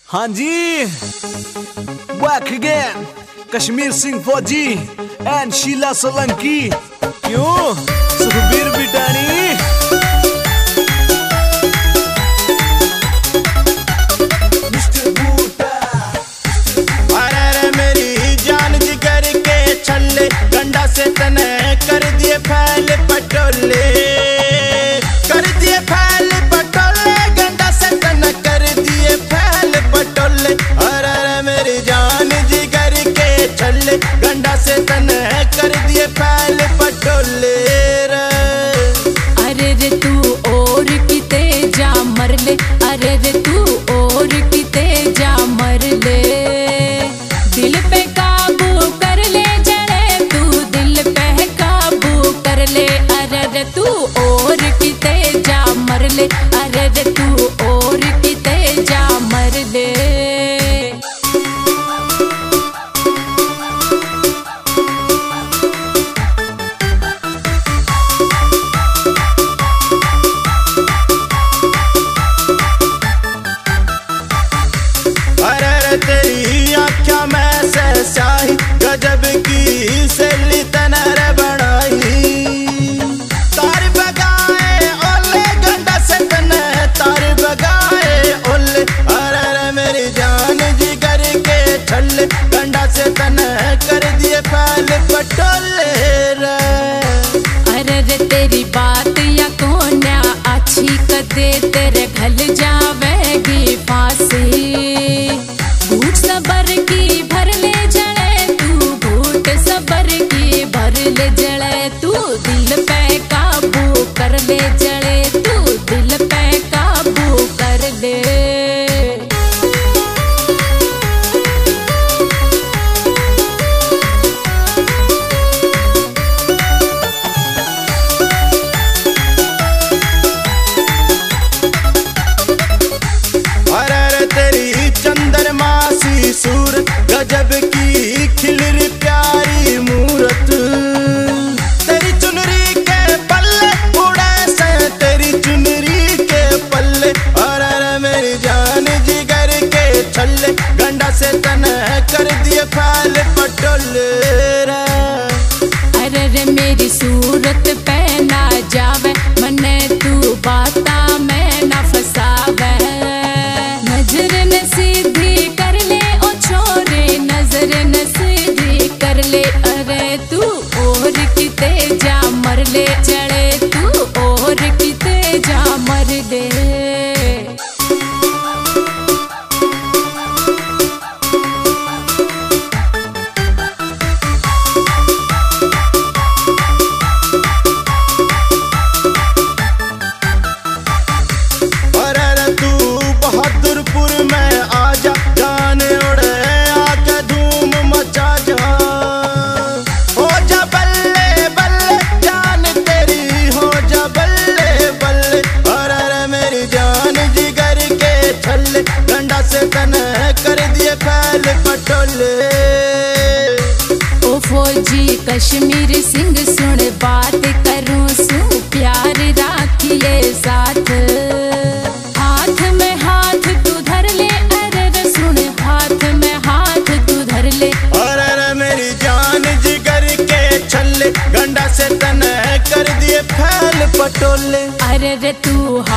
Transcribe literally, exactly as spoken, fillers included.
हाँ जी, back again Kashmir Singh फौजी एंड शीला सोलंकी। क्यों सुखबीर बिटानी। गंडा से तने कर दिए फैल पटोले, कर दिए फैल पटोले, गंडा से तने कर दिए फैल पटोले। अरे अरे मेरी जान जिगर के छल्ले, गंडा से तने कर दिए फैल पटोले। अरे रे तू और किते जा मर ले, अरे रे तू और किते जा मर ले। दिल पे काबू कर ले जड़े तू, दिल पे काबू कर ले। अरे रे तू और किते जा मर ले, अरे रे तू और किते जा मर ले। तेरी आँखों में से स्याही गजब की सैली तनर बनाई। तार बगाए ओले गंडा से तने, तार बगाए ओले। अरे अरे मेरी जान जिगर के छल्ले, गंडा से तने कर दिए फैल पटोले रे। अरे रे तेरी बात या कोन्या अच्छी कदे तेरे घल जावेगी फांसी। भूट सबर की भर ले जड़े तू, भूट सबर की भर ले जड़े तू। दिल पे काबू कर ले जड़े तू, दिल पे काबू कर ले। चंद्रमासी सूर गजब की खिलर प्यारी मूरत। तेरी चुनरी के पल्ले उड़े से, तेरी चुनरी के पल्ले। और अरे मेरी जान जिगर के छल्ले, गंडा से तने कर दिए फैल पटोले रे। अरे रे मेरी सूरत पे ना जावे, मने तू बाता में ना फसावे। नजर न सीधी कर ले ओ छोरे, नजर न सीधी कर ले। अरे तू और किते जा मर ले चढ़े, तू और किते जा मर ले। गंडा से तने कर दिए फैल पटोले। ओ फौजी कश्मीर सिंह सुन बात करूं सू, प्यार राखिए साथ। हाथ में हाथ तू धर ले, अरे रे सुन हाथ में हाथ तू धर ले। अरे रे मेरी जान जिगर के छल्ले, गंडा से तने कर दिए फैल पटोले। अरे रे तू